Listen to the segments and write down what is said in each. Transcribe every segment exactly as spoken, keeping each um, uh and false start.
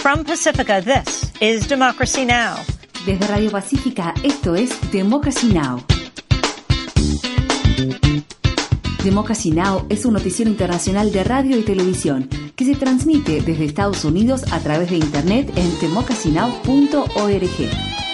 From Pacifica, this is Democracy Now! Desde Radio Pacífica, esto es Democracy Now! Democracy Now! Es un noticiero internacional de radio y televisión que se transmite desde Estados Unidos a través de Internet en democracy now punto org.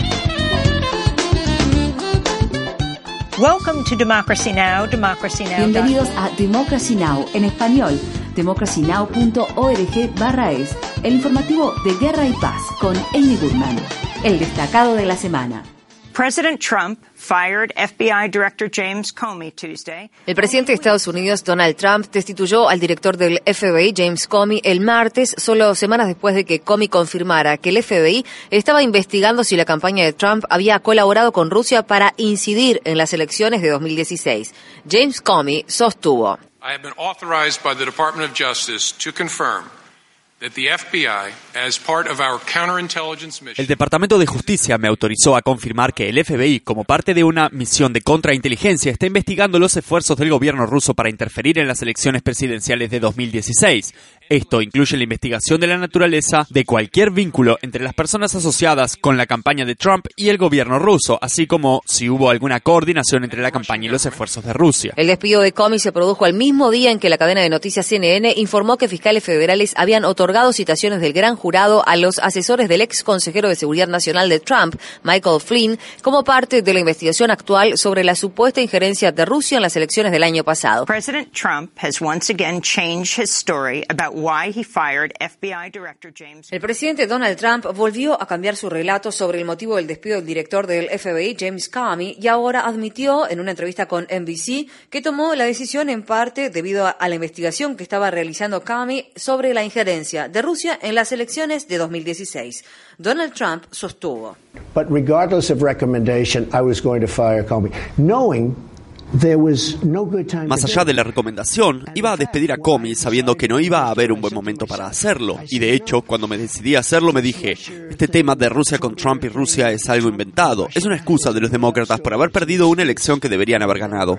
Welcome to Democracy Now! Democracy Now. Bienvenidos a Democracy Now! En español, democracy now punto org barra es, el informativo de Guerra y Paz con Amy Goodman. El destacado de la semana. President Trump fired F B I Director James Comey Tuesday. El presidente de Estados Unidos, Donald Trump, destituyó al director del F B I, James Comey, el martes, solo semanas después de que Comey confirmara que el F B I estaba investigando si la campaña de Trump había colaborado con Rusia para incidir en las elecciones de dos mil dieciséis. James Comey sostuvo: I have been authorized by the Department of Justice to confirm that the F B I, as part of our counterintelligence mission. El Departamento de Justicia me autorizó a confirmar que el F B I, como parte de una misión de contrainteligencia, está investigando los esfuerzos del gobierno ruso para interferir en las elecciones presidenciales de dos mil dieciséis. Esto incluye la investigación de la naturaleza de cualquier vínculo entre las personas asociadas con la campaña de Trump y el gobierno ruso, así como si hubo alguna coordinación entre la campaña y los esfuerzos de Rusia. El despido de Comey se produjo al mismo día en que la cadena de noticias C N N informó que fiscales federales habían otorgado citaciones del gran jurado a los asesores del ex consejero de Seguridad Nacional de Trump, Michael Flynn, como parte de la investigación actual sobre la supuesta injerencia de Rusia en las elecciones del año pasado. President Trump has once again changed his story about why he fired F B I Director James. El presidente Donald Trump volvió a cambiar su relato sobre el motivo del despido del director del F B I, James Comey, y ahora admitió en una entrevista con N B C que tomó la decisión en parte debido a la investigación que estaba realizando Comey sobre la injerencia de Rusia en las elecciones de dos mil dieciséis. Donald Trump sostuvo: But regardless of recommendation, I was going to fire Comey, knowing there was no good time. Más allá de la recomendación, iba a despedir a Comey sabiendo que no iba a haber un buen momento para hacerlo. Y de hecho, cuando me decidí a hacerlo, me dije, este tema de Rusia con Trump y Rusia es algo inventado. Es una excusa de los demócratas por haber perdido una elección que deberían haber ganado.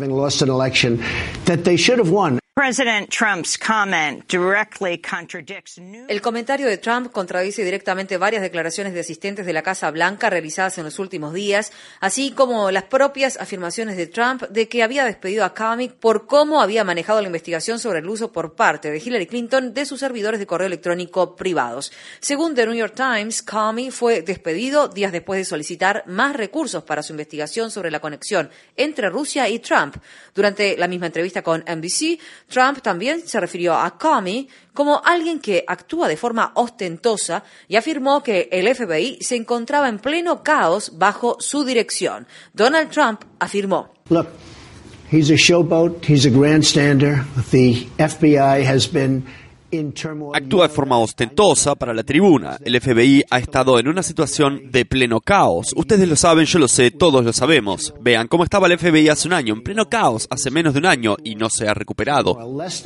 President Trump's comment directly contradicts new... El comentario de Trump contradice directamente varias declaraciones de asistentes de la Casa Blanca realizadas en los últimos días, así como las propias afirmaciones de Trump de que había despedido a Comey por cómo había manejado la investigación sobre el uso por parte de Hillary Clinton de sus servidores de correo electrónico privados. Según The New York Times, Comey fue despedido días después de solicitar más recursos para su investigación sobre la conexión entre Rusia y Trump. Durante la misma entrevista con N B C, Trump también se refirió a Comey como alguien que actúa de forma ostentosa y afirmó que el F B I se encontraba en pleno caos bajo su dirección. Donald Trump afirmó: Look, he's a showboat, he's a grandstander. The F B I has been Actúa de forma ostentosa para la tribuna. El F B I ha estado en una situación de pleno caos. Ustedes lo saben, yo lo sé, todos lo sabemos. Vean cómo estaba el F B I hace un año, en pleno caos, hace menos de un año, y no se ha recuperado.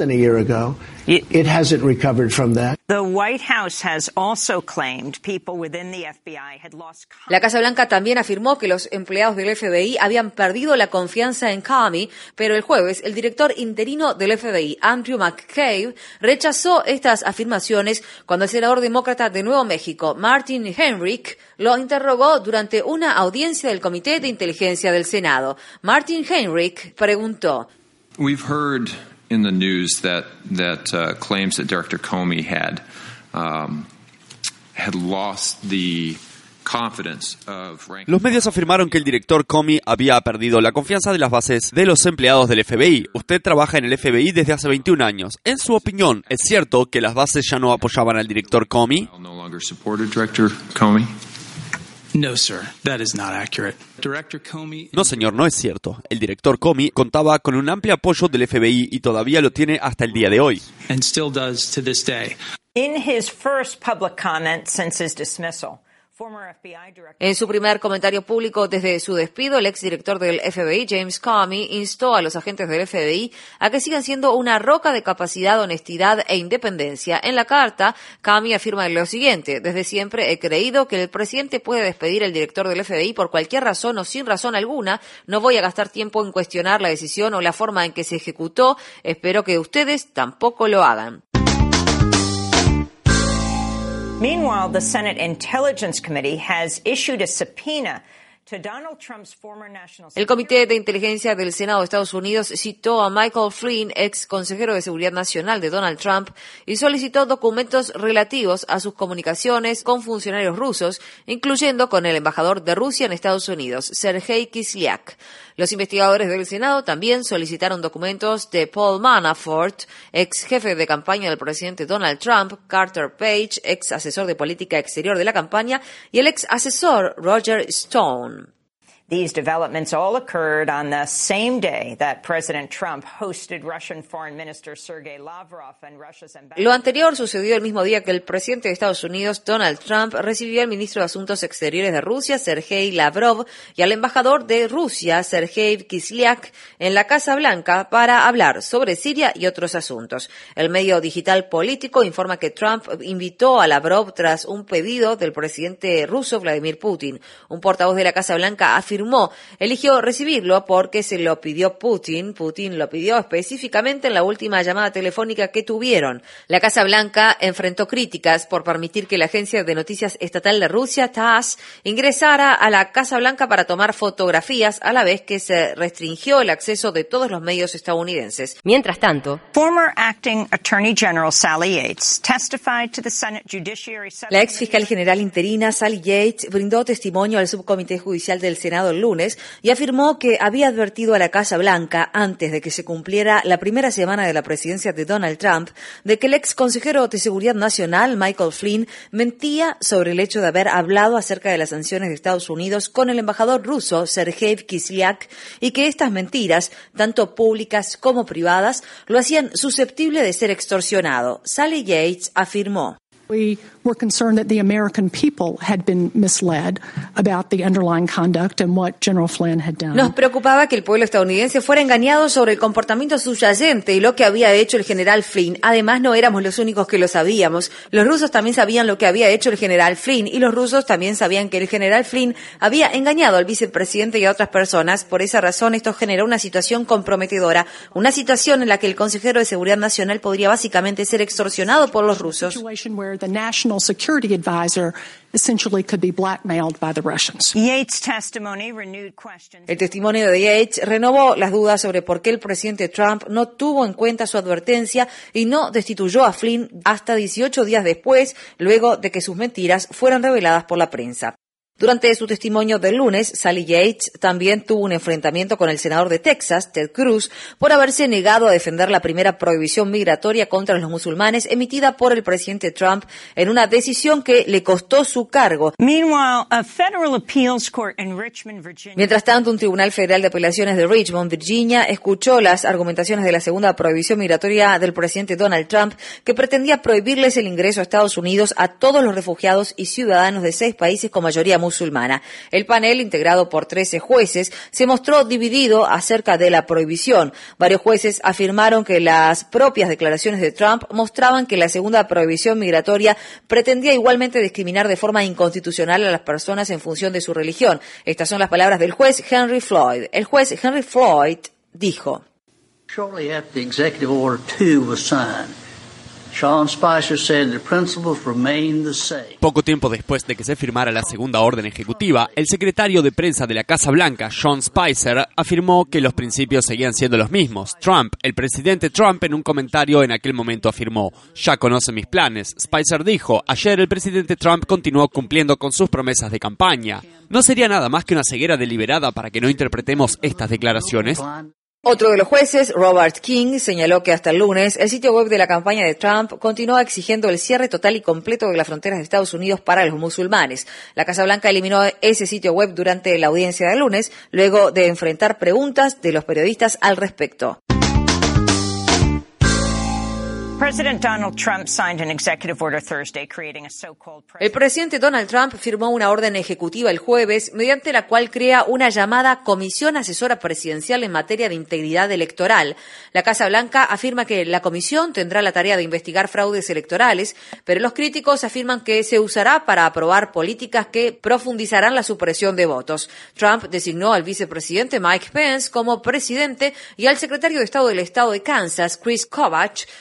The White House has also claimed people within the F B I had lost... La Casa Blanca también afirmó que los empleados del F B I habían perdido la confianza en Comey, pero el jueves el director interino del F B I, Andrew McCabe, rechazó estas afirmaciones cuando el senador demócrata de Nuevo México, Martin Heinrich, lo interrogó durante una audiencia del Comité de Inteligencia del Senado. Martin Heinrich preguntó: We've heard in the news that that uh, claims that Director Comey had um, had lost the Los medios afirmaron que el director Comey había perdido la confianza de las bases de los empleados del F B I. Usted trabaja en el F B I desde hace veintiún años. En su opinión, ¿es cierto que las bases ya no apoyaban al director Comey? No, sir, that is not accurate. Director Comey... No, señor, no es cierto. El director Comey contaba con un amplio apoyo del F B I y todavía lo tiene hasta el día de hoy. And still does to this day. In his first public comment since his dismissal, En su primer comentario público desde su despido, el exdirector del F B I, James Comey, instó a los agentes del F B I a que sigan siendo una roca de capacidad, honestidad e independencia. En la carta, Comey afirma lo siguiente: desde siempre he creído que el presidente puede despedir al director del F B I por cualquier razón o sin razón alguna. No voy a gastar tiempo en cuestionar la decisión o la forma en que se ejecutó. Espero que ustedes tampoco lo hagan. Meanwhile, the Senate Intelligence Committee has issued a subpoena. El Comité de Inteligencia del Senado de Estados Unidos citó a Michael Flynn, ex consejero de Seguridad Nacional de Donald Trump, y solicitó documentos relativos a sus comunicaciones con funcionarios rusos, incluyendo con el embajador de Rusia en Estados Unidos, Sergei Kislyak. Los investigadores del Senado también solicitaron documentos de Paul Manafort, ex jefe de campaña del presidente Donald Trump, Carter Page, ex asesor de política exterior de la campaña, y el ex asesor Roger Stone. These developments all occurred on the same day that President Trump hosted Russian Foreign Minister Sergei Lavrov and Russia's ambassador. Lo anterior sucedió el mismo día que el presidente de Estados Unidos, Donald Trump, recibió al ministro de Asuntos Exteriores de Rusia, Sergei Lavrov, y al embajador de Rusia, Sergei Kislyak, en la Casa Blanca para hablar sobre Siria y otros asuntos. El medio digital Político informa que Trump invitó a Lavrov tras un pedido del presidente ruso, Vladimir Putin. Un portavoz de la Casa Blanca afirmó Afirmó, eligió recibirlo porque se lo pidió Putin. Putin lo pidió específicamente en la última llamada telefónica que tuvieron. La Casa Blanca enfrentó críticas por permitir que la agencia de noticias estatal de Rusia, T A S S, ingresara a la Casa Blanca para tomar fotografías, a la vez que se restringió el acceso de todos los medios estadounidenses. Mientras tanto, Former Acting Attorney General Sally Yates testified to the Senate Judiciary la ex fiscal general interina Sally Yates brindó testimonio al subcomité judicial del Senado el lunes y afirmó que había advertido a la Casa Blanca antes de que se cumpliera la primera semana de la presidencia de Donald Trump de que el ex consejero de Seguridad Nacional, Michael Flynn, mentía sobre el hecho de haber hablado acerca de las sanciones de Estados Unidos con el embajador ruso, Sergei Kislyak, y que estas mentiras, tanto públicas como privadas, lo hacían susceptible de ser extorsionado. Sally Yates afirmó: We were concerned that the American people had been misled about the underlying conduct and what General Flynn had done. Nos preocupaba que el pueblo estadounidense fuera engañado sobre el comportamiento subyacente y lo que había hecho el general Flynn. Además, no éramos los únicos que lo sabíamos. Los rusos también sabían lo que había hecho el general Flynn y los rusos también sabían que el general Flynn había engañado al vicepresidente y a otras personas. Por esa razón, esto generó una situación comprometedora, una situación en la que el consejero de Seguridad Nacional podría básicamente ser extorsionado por los rusos. The national security advisor essentially could be blackmailed by the Russians. Yates' testimony renewed questions. El testimonio de Yates renovó las dudas sobre por qué el presidente Trump no tuvo en cuenta su advertencia y no destituyó a Flynn hasta dieciocho días después, luego de que sus mentiras fueran reveladas por la prensa. Durante su testimonio del lunes, Sally Yates también tuvo un enfrentamiento con el senador de Texas, Ted Cruz, por haberse negado a defender la primera prohibición migratoria contra los musulmanes emitida por el presidente Trump en una decisión que le costó su cargo. Meanwhile, a federal appeals court in Richmond, Virginia. Mientras tanto, un tribunal federal de apelaciones de Richmond, Virginia, escuchó las argumentaciones de la segunda prohibición migratoria del presidente Donald Trump, que pretendía prohibirles el ingreso a Estados Unidos a todos los refugiados y ciudadanos de seis países con mayoría musulmana. musulmana. El panel, integrado por trece jueces, se mostró dividido acerca de la prohibición. Varios jueces afirmaron que las propias declaraciones de Trump mostraban que la segunda prohibición migratoria pretendía igualmente discriminar de forma inconstitucional a las personas en función de su religión. Estas son las palabras del juez Henry Floyd. El juez Henry Floyd dijo: Shortly after the executive order two was signed, Sean Spicer said the principles remain the same. Poco tiempo después de que se firmara la segunda orden ejecutiva, el secretario de prensa de la Casa Blanca, Sean Spicer, afirmó que los principios seguían siendo los mismos. Trump, el presidente Trump, en un comentario en aquel momento afirmó: "Ya conoce mis planes". Spicer dijo: "Ayer el presidente Trump continuó cumpliendo con sus promesas de campaña. ¿No sería nada más que una ceguera deliberada para que no interpretemos estas declaraciones?". Otro de los jueces, Robert King, señaló que hasta el lunes el sitio web de la campaña de Trump continúa exigiendo el cierre total y completo de las fronteras de Estados Unidos para los musulmanes. La Casa Blanca eliminó ese sitio web durante la audiencia del lunes, luego de enfrentar preguntas de los periodistas al respecto. President Donald Trump signed an executive order Thursday creating a so-called El presidente Donald Trump firmó una orden ejecutiva el jueves mediante la cual crea una llamada Comisión Asesora Presidencial en materia de integridad electoral. La Casa Blanca afirma que la comisión tendrá la tarea de investigar fraudes electorales, pero los críticos afirman que se usará para aprobar políticas que profundizarán la supresión de votos. Trump designó al vicepresidente Mike Pence como presidente y al secretario de Estado del Estado de Kansas, Chris Kovach, como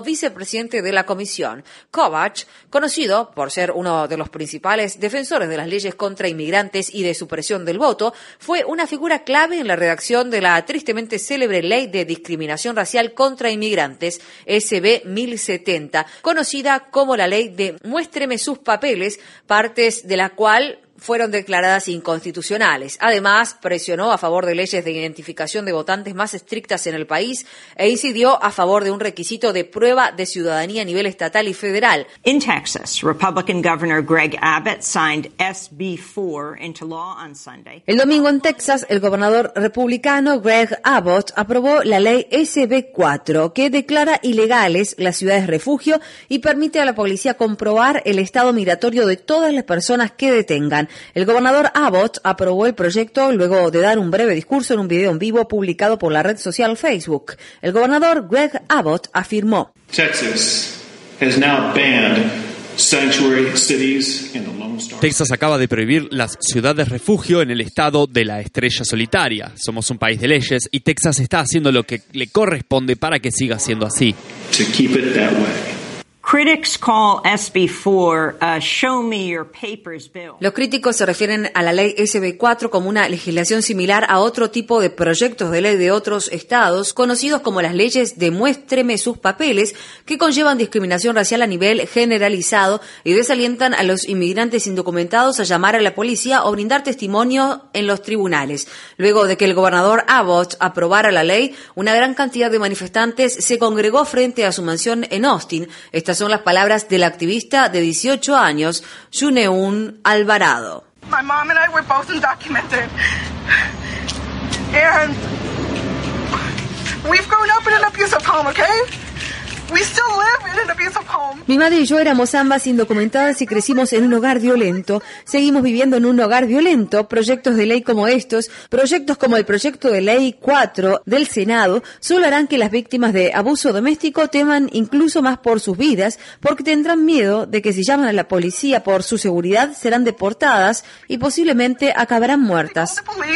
como vicepresidente de la comisión. Kovac, conocido por ser uno de los principales defensores de las leyes contra inmigrantes y de supresión del voto, fue una figura clave en la redacción de la tristemente célebre Ley de Discriminación Racial contra Inmigrantes, S B mil setenta, conocida como la Ley de Muéstreme sus papeles, partes de la cual fueron declaradas inconstitucionales. Además, presionó a favor de leyes de identificación de votantes más estrictas en el país e incidió a favor de un requisito de prueba de ciudadanía a nivel estatal y federal. In Texas, Republican Governor Greg Abbott signed S B four into law on Sunday. El domingo en Texas, el gobernador republicano Greg Abbott aprobó la ley S B cuatro, que declara ilegales las ciudades refugio y permite a la policía comprobar el estado migratorio de todas las personas que detengan. El gobernador Abbott aprobó el proyecto luego de dar un breve discurso en un video en vivo publicado por la red social Facebook. El gobernador Greg Abbott afirmó: Texas has now banned sanctuary cities in the Lone Star. Texas acaba de prohibir las ciudades refugio en el estado de la estrella solitaria. Somos un país de leyes y Texas está haciendo lo que le corresponde para que siga siendo así. To keep it that way. Critics call S B four a show me your papers bill. Los críticos se refieren a la ley S B cuatro como una legislación similar a otro tipo de proyectos de ley de otros estados, conocidos como las leyes de Muéstreme sus papeles, que conllevan discriminación racial a nivel generalizado y desalientan a los inmigrantes indocumentados a llamar a la policía o brindar testimonio en los tribunales. Luego de que el gobernador Abbott aprobara la ley, una gran cantidad de manifestantes se congregó frente a su mansión en Austin. Estas son las palabras del activista de dieciocho años, Yuneun Alvarado. My mom and I were both undocumented. And we've grown up in an abusive home, okay? We still live in an abusive home. Mi madre y yo éramos ambas indocumentadas y crecimos en un hogar violento. Seguimos viviendo en un hogar violento. Proyectos de ley como estos, proyectos como el proyecto de ley cuatro del Senado, solo harán que las víctimas de abuso doméstico teman incluso más por sus vidas, porque tendrán miedo de que si llaman a la policía por su seguridad serán deportadas y posiblemente acabarán muertas.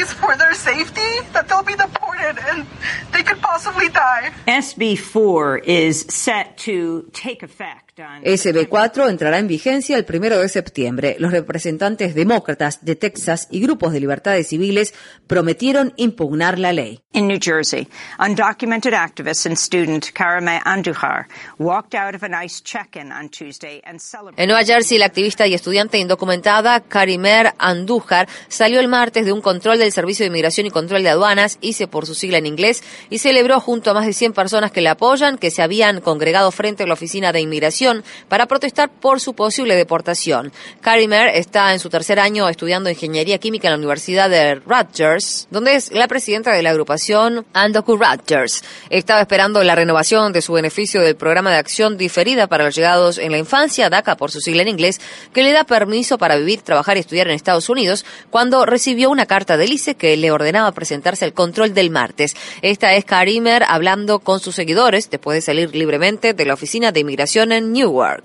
S B four is set to take effect. S B cuatro entrará en vigencia el primero de septiembre. Los representantes demócratas de Texas y grupos de libertades civiles prometieron impugnar la ley. In New Jersey, undocumented activist and student Karime Andujar walked out of a ICE check-in on Tuesday and celebrated. En Nueva Jersey, la activista y estudiante indocumentada Karime Andujar salió el martes de un control del Servicio de Inmigración y Control de Aduanas, I C E por su sigla en inglés, y celebró junto a más de cien personas que la apoyan, que se habían congregado frente a la oficina de inmigración para protestar por su posible deportación. Karime está en su tercer año estudiando ingeniería química en la Universidad de Rutgers, donde es la presidenta de la agrupación Undocu Rutgers. Estaba esperando la renovación de su beneficio del programa de acción diferida para los llegados en la infancia, DACA por su sigla en inglés, que le da permiso para vivir, trabajar y estudiar en Estados Unidos, cuando recibió una carta del I C E que le ordenaba presentarse al control del martes. Esta es Karime hablando con sus seguidores después de salir libremente de la oficina de inmigración en Newark.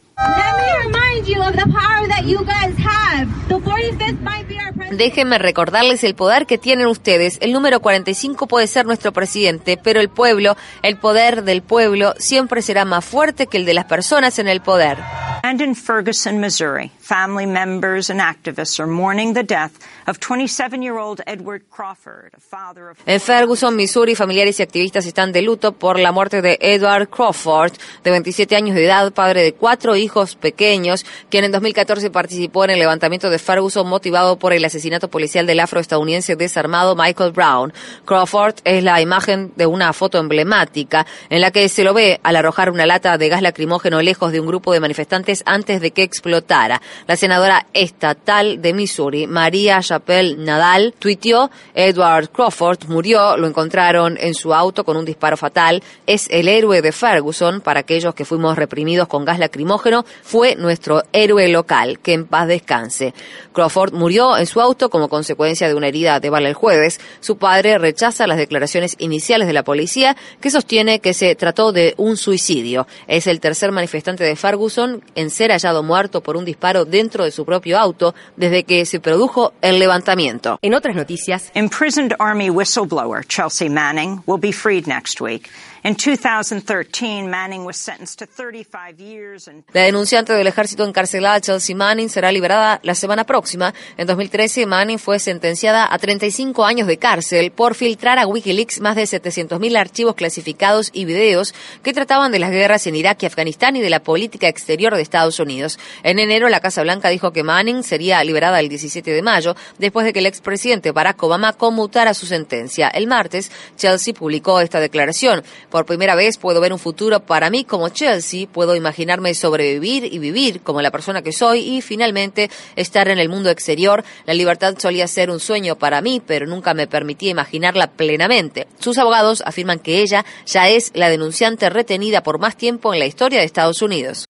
Déjenme recordarles el poder que tienen ustedes. El número cuarenta y cinco puede ser nuestro presidente, pero el pueblo, el poder del pueblo, siempre será más fuerte que el de las personas en el poder. And in Ferguson, Missouri, family members and activists are mourning the death of twenty-seven-year-old Edward Crawford, a father of... En Ferguson, Missouri, familiares y activistas están de luto por la muerte de Edward Crawford, de veintisiete años de edad, padre de cuatro hijos pequeños, quien en dos mil catorce participó en el levantamiento de Ferguson motivado por el asesinato policial del afroestadounidense desarmado Michael Brown. Crawford es la imagen de una foto emblemática en la que se lo ve al arrojar una lata de gas lacrimógeno lejos de un grupo de manifestantes antes de que explotara. La senadora estatal de Missouri, María Chappelle Nadal, tuiteó: Edward Crawford murió, lo encontraron en su auto con un disparo fatal. Es el héroe de Ferguson. Para aquellos que fuimos reprimidos con gas lacrimógeno, fue nuestro héroe local. Que en paz descanse. Crawford murió en su auto como consecuencia de una herida de bala el jueves. Su padre rechaza las declaraciones iniciales de la policía, que sostiene que se trató de un suicidio. Es el tercer manifestante de Ferguson en ser hallado muerto por un disparo dentro de su propio auto desde que se produjo el levantamiento. En otras noticias, imprisoned Army whistleblower Chelsea Manning will be freed next week. In two thousand thirteen, Manning was sentenced to thirty-five years and... La denunciante del ejército encarcelada Chelsea Manning será liberada la semana próxima. En dos mil trece, Manning fue sentenciada a treinta y cinco años de cárcel por filtrar a Wikileaks más de setecientos mil archivos clasificados y videos que trataban de las guerras en Irak y Afganistán y de la política exterior de Estados Unidos. En enero, la Casa Blanca dijo que Manning sería liberada el diecisiete de mayo, después de que el expresidente Barack Obama conmutara su sentencia. El martes, Chelsea publicó esta declaración. Por primera vez puedo ver un futuro para mí como Chelsea, puedo imaginarme sobrevivir y vivir como la persona que soy y finalmente estar en el mundo exterior. La libertad solía ser un sueño para mí, pero nunca me permitía imaginarla plenamente. Sus abogados afirman que ella ya es la denunciante retenida por más tiempo en la historia de Estados Unidos.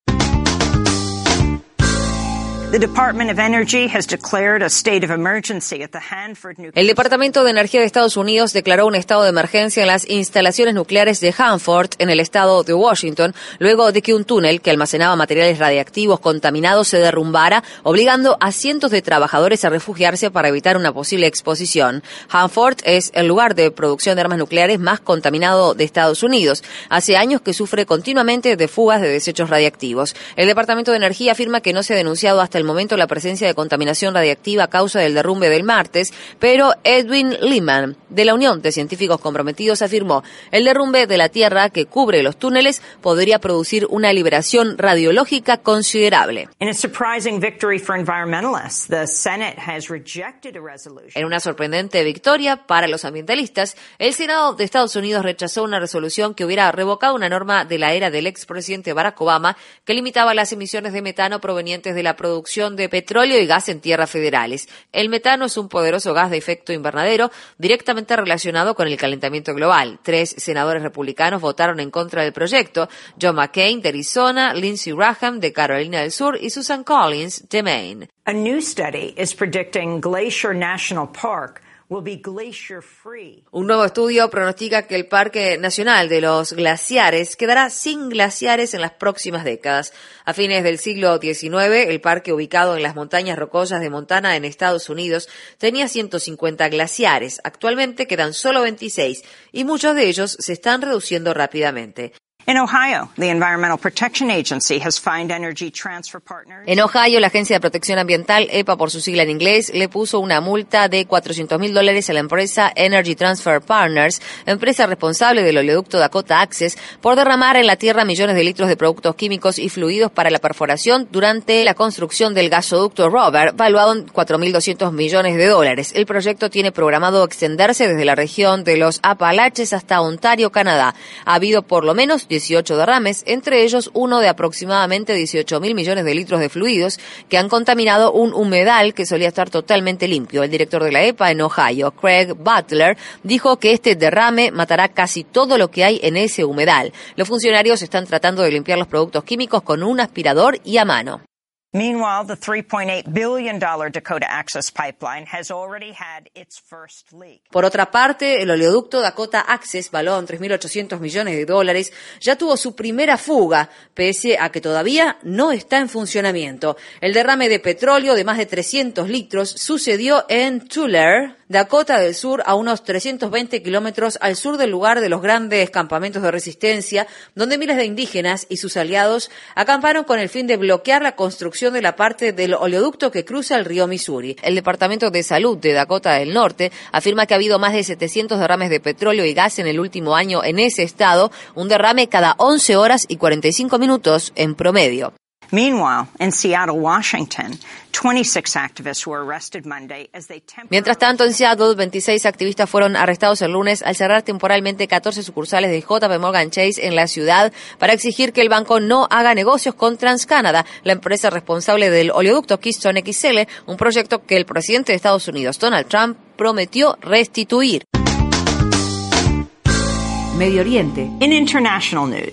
The Department of Energy has declared a state of emergency at the Hanford nuclear... El Departamento de Energía de Estados Unidos declaró un estado de emergencia en las instalaciones nucleares de Hanford, en el estado de Washington, luego de que un túnel que almacenaba materiales radiactivos contaminados se derrumbara, obligando a cientos de trabajadores a refugiarse para evitar una posible exposición. Hanford es el lugar de producción de armas nucleares más contaminado de Estados Unidos. Hace años que sufre continuamente de fugas de desechos radiactivos. El Departamento de Energía afirma que no se ha denunciado hasta el momento la presencia de contaminación radiactiva a causa del derrumbe del martes, pero Edwin Lehman, de la Unión de Científicos Comprometidos, afirmó: el derrumbe de la tierra que cubre los túneles podría producir una liberación radiológica considerable. In a surprising victory for environmentalists, the Senate has rejected a resolution. En una sorprendente victoria para los ambientalistas, el Senado de Estados Unidos rechazó una resolución que hubiera revocado una norma de la era del expresidente Barack Obama que limitaba las emisiones de metano provenientes de la producción de petróleo y gas en tierras federales. El metano es un poderoso gas de efecto invernadero directamente relacionado con el calentamiento global. Tres senadores republicanos votaron en contra del proyecto: John McCain de Arizona, Lindsey Graham de Carolina del Sur y Susan Collins de Maine. A new study is predicting Glacier National Park will be glacier free. Un nuevo estudio pronostica que el Parque Nacional de los Glaciares quedará sin glaciares en las próximas décadas. A fines del siglo diecinueve, el parque, ubicado en las montañas rocosas de Montana en Estados Unidos, tenía ciento cincuenta glaciares. Actualmente quedan solo veintiséis y muchos de ellos se están reduciendo rápidamente. In Ohio, the Environmental Protection Agency has fined Energy Transfer Partners. En Ohio, la Agencia de Protección Ambiental, E P A por su sigla en inglés, le puso una multa de cuatrocientos mil dólares a la empresa Energy Transfer Partners, empresa responsable del oleoducto Dakota Access, por derramar en la tierra millones de litros de productos químicos y fluidos para la perforación durante la construcción del gasoducto Robert, valuado en cuatro mil doscientos millones de dólares. El proyecto tiene programado extenderse desde la región de los Apalaches hasta Ontario, Canadá. Ha habido por lo menos dieciocho derrames, entre ellos uno de aproximadamente dieciocho mil millones de litros de fluidos que han contaminado un humedal que solía estar totalmente limpio. El director de la E P A en Ohio, Craig Butler, dijo que este derrame matará casi todo lo que hay en ese humedal. Los funcionarios están tratando de limpiar los productos químicos con un aspirador y a mano. Meanwhile, the three point eight billion dollars Dakota Access Pipeline has already had its first leak. Por otra parte, el oleoducto Dakota Access, valuado en tres mil ochocientos millones de dólares, ya tuvo su primera fuga, pese a que todavía no está en funcionamiento. El derrame de petróleo de más de trescientos litros sucedió en Tulare, Dakota del Sur, a unos trescientos veinte kilómetros al sur del lugar de los grandes campamentos de resistencia, donde miles de indígenas y sus aliados acamparon con el fin de bloquear la construcción de la parte del oleoducto que cruza el río Missouri. El Departamento de Salud de Dakota del Norte afirma que ha habido más de setecientos derrames de petróleo y gas en el último año en ese estado, un derrame cada once horas y cuarenta y cinco minutos en promedio. Meanwhile, in Seattle, Washington, twenty-six activists were arrested Monday as they temporarily... Mientras tanto, en Seattle, veintiséis activistas fueron arrestados el lunes al cerrar temporalmente catorce sucursales de J P Morgan Chase en la ciudad para exigir que el banco no haga negocios con TransCanada, la empresa responsable del oleoducto Keystone X L, un proyecto que el presidente de Estados Unidos, Donald Trump, prometió restituir. Medio Oriente. In international news,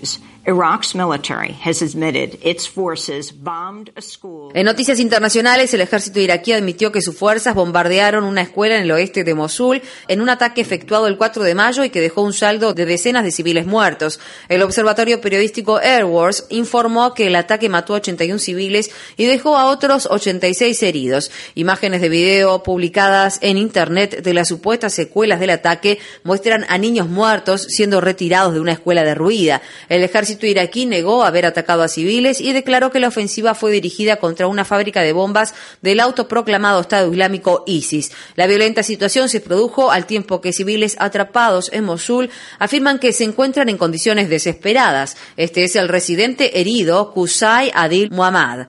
Iraq's military has admitted its forces bombed a school. En noticias internacionales, el ejército iraquí admitió que sus fuerzas bombardearon una escuela en el oeste de Mosul en un ataque efectuado el cuatro de mayo y que dejó un saldo de decenas de civiles muertos. El observatorio periodístico Air Wars informó que el ataque mató a ochenta y uno civiles y dejó a otros ochenta y seis heridos. Imágenes de video publicadas en Internet de las supuestas secuelas del ataque muestran a niños muertos siendo retirados de una escuela derruida. El ejército iraquí negó haber atacado a civiles y declaró que la ofensiva fue dirigida contra una fábrica de bombas del autoproclamado Estado Islámico ISIS. La violenta situación se produjo al tiempo que civiles atrapados en Mosul afirman que se encuentran en condiciones desesperadas. Este es el residente herido Qusay Adil Muhammad.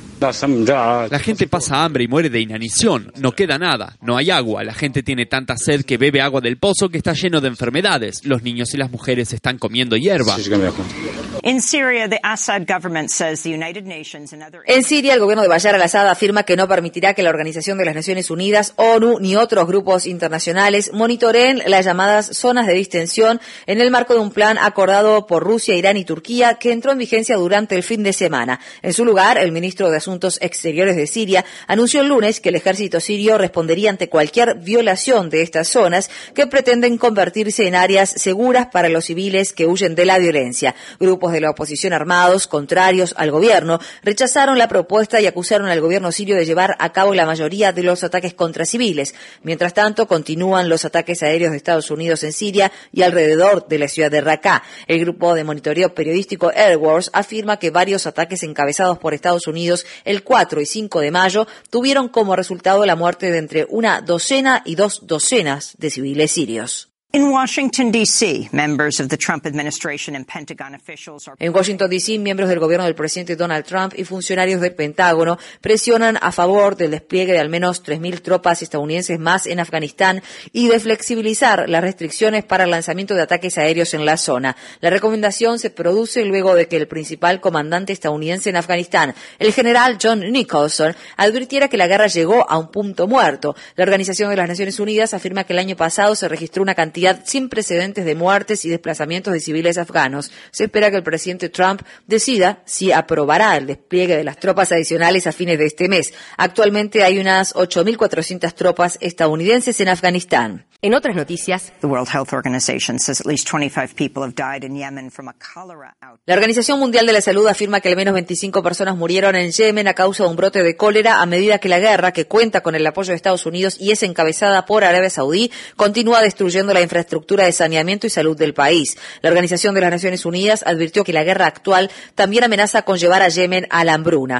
La gente pasa hambre y muere de inanición. No queda nada. No hay agua. La gente tiene tanta sed que bebe agua del pozo que está lleno de enfermedades. Los niños y las mujeres están comiendo hierba. En Siria, the Assad government says the United Nations and other... En Siria, el gobierno de Bashar al-Assad afirma que no permitirá que la Organización de las Naciones Unidas, ONU ni otros grupos internacionales monitoreen las llamadas zonas de distensión en el marco de un plan acordado por Rusia, Irán y Turquía que entró en vigencia durante el fin de semana. En su lugar, el ministro de Asuntos Exteriores de Siria anunció el lunes que el ejército sirio respondería ante cualquier violación de estas zonas que pretenden convertirse en áreas seguras para los civiles que huyen de la violencia. Grupos de la oposición armados, contrarios al gobierno, rechazaron la propuesta y acusaron al gobierno sirio de llevar a cabo la mayoría de los ataques contra civiles. Mientras tanto, continúan los ataques aéreos de Estados Unidos en Siria y alrededor de la ciudad de Raqqa. El grupo de monitoreo periodístico Air Wars afirma que varios ataques encabezados por Estados Unidos el cuatro y cinco de mayo tuvieron como resultado la muerte de entre una docena y dos docenas de civiles sirios. In Washington, D C, members of the Trump administration and Pentagon officials are... En Washington, D C, miembros del gobierno del presidente Donald Trump y funcionarios del Pentágono presionan a favor del despliegue de al menos tres mil tropas estadounidenses más en Afganistán y de flexibilizar las restricciones para el lanzamiento de ataques aéreos en la zona. La recomendación se produce luego de que el principal comandante estadounidense en Afganistán, el general John Nicholson, advirtiera que la guerra llegó a un punto muerto. La Organización de las Naciones Unidas afirma que el año pasado se registró una cantidad sin precedentes de muertes y desplazamientos de civiles afganos. Se espera que el presidente Trump decida si aprobará el despliegue de las tropas adicionales a fines de este mes. Actualmente hay unas ocho mil cuatrocientas tropas estadounidenses en Afganistán. En otras noticias, The World Health Organization says at least twenty-five people have died in Yemen from a cholera outbreak. La Organización Mundial de la Salud afirma que al menos veinticinco personas murieron en Yemen a causa de un brote de cólera a medida que la guerra, que cuenta con el apoyo de Estados Unidos y es encabezada por Arabia Saudí, continúa destruyendo la infraestructura de saneamiento y salud del país. La Organización de las Naciones Unidas advirtió que la guerra actual también amenaza con llevar a Yemen a la hambruna.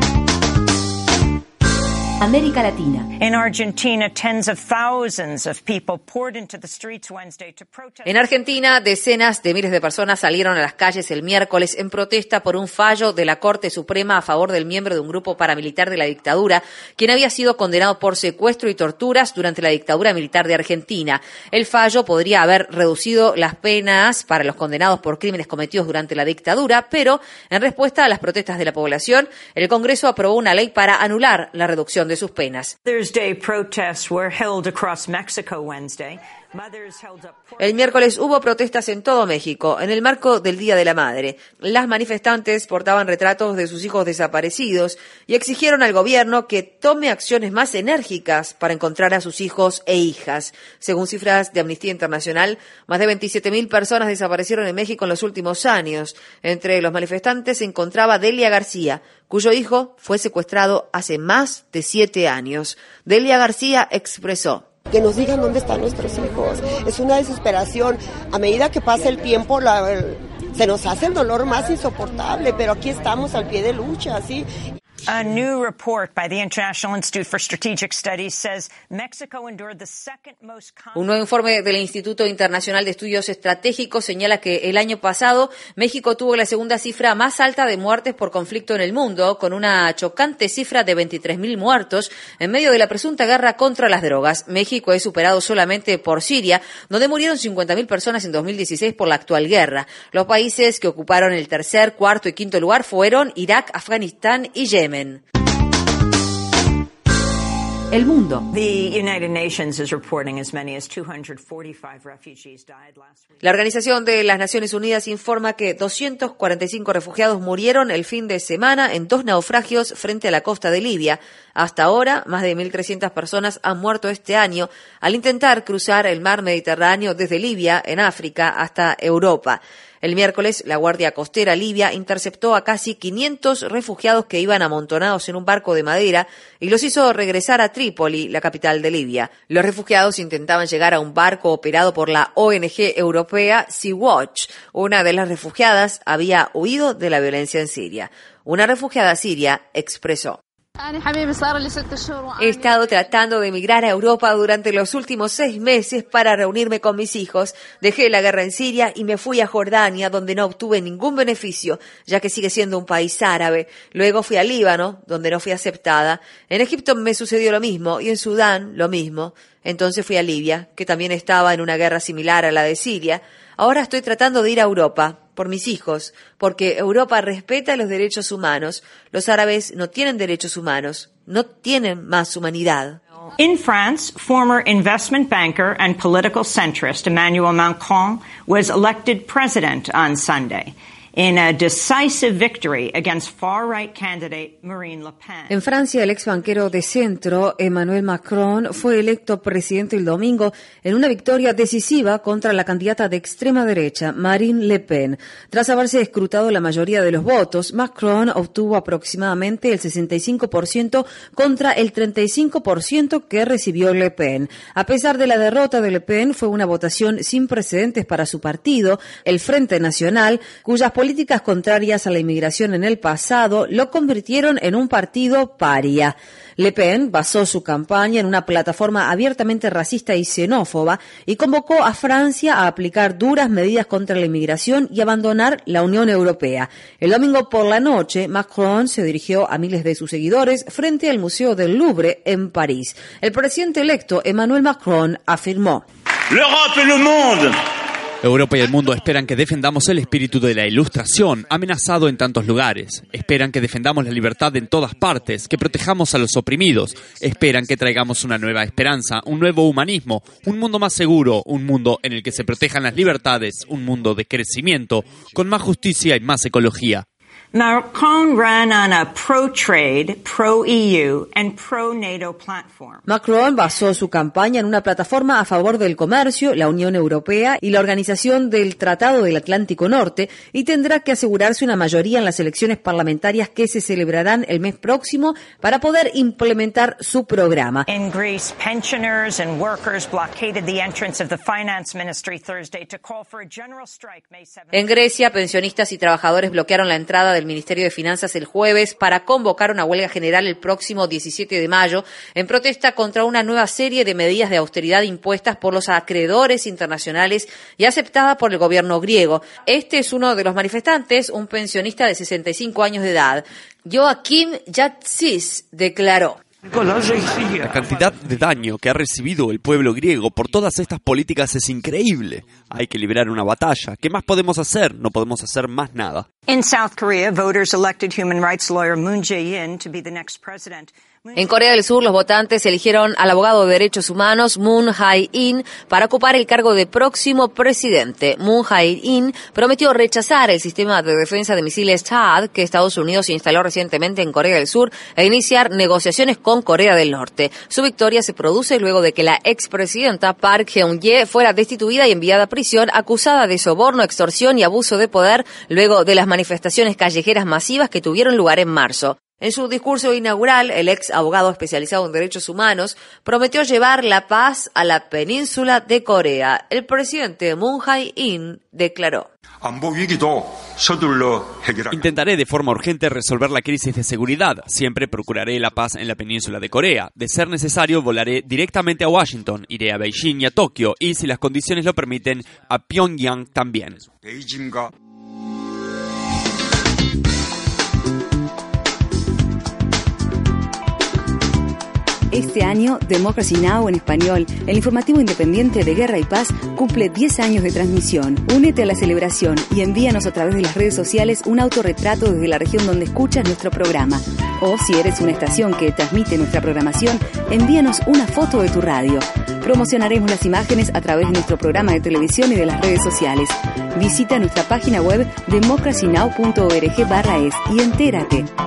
América Latina. In Argentina, tens of thousands of people poured into the streets Wednesday to protest. En Argentina, decenas de miles de personas salieron a las calles el miércoles en protesta por un fallo de la Corte Suprema a favor del miembro de un grupo paramilitar de la dictadura, quien había sido condenado por secuestro y torturas durante la dictadura militar de Argentina. El fallo podría haber reducido las penas para los condenados por crímenes cometidos durante la dictadura, pero en respuesta a las protestas de la población, el Congreso aprobó una ley para anular la reducción de sus penas. Thursday protests were held across Mexico Wednesday. El miércoles hubo protestas en todo México, en el marco del Día de la Madre. Las manifestantes portaban retratos de sus hijos desaparecidos y exigieron al gobierno que tome acciones más enérgicas para encontrar a sus hijos e hijas. Según cifras de Amnistía Internacional, más de veintisiete mil personas desaparecieron en México en los últimos años. Entre los manifestantes se encontraba Delia García, cuyo hijo fue secuestrado hace más de siete años. Delia García expresó: que nos digan dónde están nuestros hijos. Es una desesperación. A medida que pasa el tiempo, la, el, se nos hace el dolor más insoportable, pero aquí estamos al pie de lucha, ¿sí? A new report by the International Institute for Strategic Studies says Mexico endured the second most common... Un nuevo informe del Instituto Internacional de Estudios Estratégicos señala que el año pasado México tuvo la segunda cifra más alta de muertes por conflicto en el mundo, con una chocante cifra de veintitrés mil muertos en medio de la presunta guerra contra las drogas. México es superado solamente por Siria, donde murieron cincuenta mil personas en dos mil dieciséis por la actual guerra. Los países que ocuparon el tercer, cuarto y quinto lugar fueron Irak, Afganistán y Yemen. El Mundo. La Organización de las Naciones Unidas informa que doscientos cuarenta y cinco refugiados murieron el fin de semana en dos naufragios frente a la costa de Libia. Hasta ahora, más de mil trescientas personas han muerto este año al intentar cruzar el mar Mediterráneo desde Libia, en África, hasta Europa. El miércoles, la Guardia Costera libia interceptó a casi quinientos refugiados que iban amontonados en un barco de madera y los hizo regresar a Trípoli, la capital de Libia. Los refugiados intentaban llegar a un barco operado por la O N G europea Sea-Watch. Una de las refugiadas había huido de la violencia en Siria. Una refugiada siria expresó: he estado tratando de emigrar a Europa durante los últimos seis meses para reunirme con mis hijos. Dejé la guerra en Siria y me fui a Jordania, donde no obtuve ningún beneficio, ya que sigue siendo un país árabe. Luego fui a Líbano, donde no fui aceptada. En Egipto me sucedió lo mismo y en Sudán lo mismo. Entonces fui a Libia, que también estaba en una guerra similar a la de Siria. Ahora estoy tratando de ir a Europa, por mis hijos, porque Europa respeta los derechos humanos. Los árabes no tienen derechos humanos, no tienen más humanidad. In France, former investment banker and political centrist Emmanuel Macron was elected president on Sunday in a decisive victory against far-right candidate Marine Le Pen. En Francia, el ex banquero de centro, Emmanuel Macron, fue electo presidente el domingo en una victoria decisiva contra la candidata de extrema derecha, Marine Le Pen. Tras haberse escrutado la mayoría de los votos, Macron obtuvo aproximadamente el sesenta y cinco por ciento contra el treinta y cinco por ciento que recibió Le Pen. A pesar de la derrota de Le Pen, fue una votación sin precedentes para su partido, el Frente Nacional, cuyas políticas políticas contrarias a la inmigración en el pasado lo convirtieron en un partido paria. Le Pen basó su campaña en una plataforma abiertamente racista y xenófoba y convocó a Francia a aplicar duras medidas contra la inmigración y abandonar la Unión Europea. El domingo por la noche, Macron se dirigió a miles de sus seguidores frente al Museo del Louvre en París. El presidente electo, Emmanuel Macron, afirmó: L'Europe et le monde. Europa y el mundo esperan que defendamos el espíritu de la Ilustración, amenazado en tantos lugares. Esperan que defendamos la libertad en todas partes, que protejamos a los oprimidos. Esperan que traigamos una nueva esperanza, un nuevo humanismo, un mundo más seguro, un mundo en el que se protejan las libertades, un mundo de crecimiento, con más justicia y más ecología. Macron ran on a pro-trade, pro-E U and pro-NATO platform. Macron basó su campaña en una plataforma a favor del comercio, la Unión Europea y la Organización del Tratado del Atlántico Norte, y tendrá que asegurarse una mayoría en las elecciones parlamentarias que se celebrarán el mes próximo para poder implementar su programa. In Greece, pensioners and workers blockaded the entrance of the finance ministry Thursday to call for a general strike May seventh. En Grecia, pensionistas y trabajadores bloquearon la entrada del Ministerio de Finanzas el jueves para convocar una huelga general el próximo diecisiete de mayo en protesta contra una nueva serie de medidas de austeridad impuestas por los acreedores internacionales y aceptada por el gobierno griego. Este es uno de los manifestantes, un pensionista de sesenta y cinco años de edad. Joaquim Yatsis declaró: La cantidad de daño que ha recibido el pueblo griego por todas estas políticas es increíble. Hay que librar una batalla. ¿Qué más podemos hacer? No podemos hacer más nada. In South Korea, voters elected human rights lawyer Moon Jae-in to be the next president. En Corea del Sur, los votantes eligieron al abogado de derechos humanos Moon Jae-in para ocupar el cargo de próximo presidente. Moon Jae-in prometió rechazar el sistema de defensa de misiles T A D que Estados Unidos instaló recientemente en Corea del Sur e iniciar negociaciones con Corea del Norte. Su victoria se produce luego de que la expresidenta Park Geun-hye fuera destituida y enviada a prisión acusada de soborno, extorsión y abuso de poder luego de las manifestaciones callejeras masivas que tuvieron lugar en marzo. En su discurso inaugural, el ex abogado especializado en derechos humanos prometió llevar la paz a la península de Corea. El presidente Moon Jae-in declaró: Intentaré de forma urgente resolver la crisis de seguridad. Siempre procuraré la paz en la península de Corea. De ser necesario, volaré directamente a Washington, iré a Beijing y a Tokio, y si las condiciones lo permiten, a Pyongyang también. Este año, Democracy Now! En español, el informativo independiente de Guerra y Paz, cumple diez años de transmisión. Únete a la celebración y envíanos a través de las redes sociales un autorretrato desde la región donde escuchas nuestro programa. O si eres una estación que transmite nuestra programación, envíanos una foto de tu radio. Promocionaremos las imágenes a través de nuestro programa de televisión y de las redes sociales. Visita nuestra página web democracy now punto org barra es y entérate.